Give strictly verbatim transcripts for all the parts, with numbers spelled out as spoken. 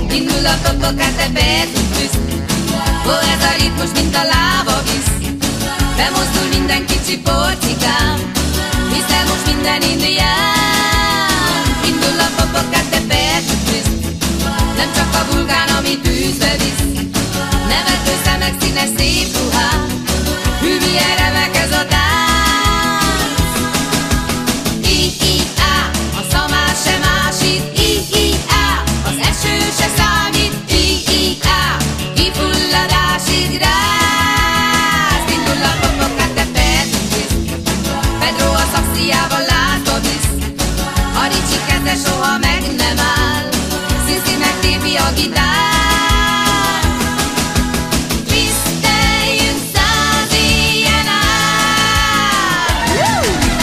Indul a totokát, te betűtűz. Ó, ez a ritmus, mint a láva visz. Bemozdul minden kicsi porcikám, hiszen most minden indián. Indul a totokát, te betűtűz. Nem csak a vulkán, ami tűzbe visz. Nevető szemek, színes szép ruhák, hű, milyen remek ez a tánc. I-I-á, a szamár se másít. I-I-á, az eső se számít. I-I-á, kifulladásig ráz. Indul a totokát, te betűtűz. Pedro a szaxiával lázba visz. A Ricsi keze soha meg nem áll. Szinci megtépi a gitár. Tiszteljünk száz éjjel át.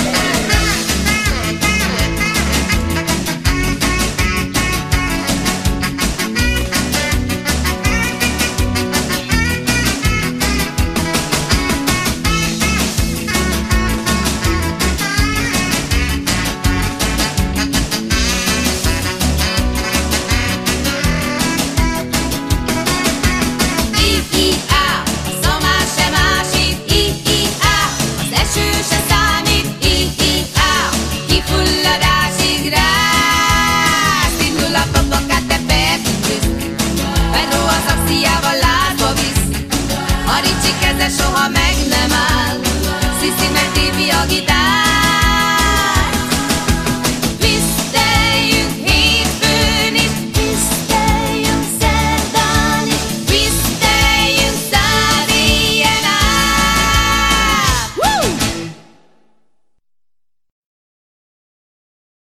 I-I-á, a szamár se másít. I-I-á, az eső se számít. I-I-á, kifulladásig ráz. Indul a totokát, te betűtűz. Pedro a szaxiával lázba visz. A Ricsi keze soha meg nem áll. Sissi megtépi a gitár.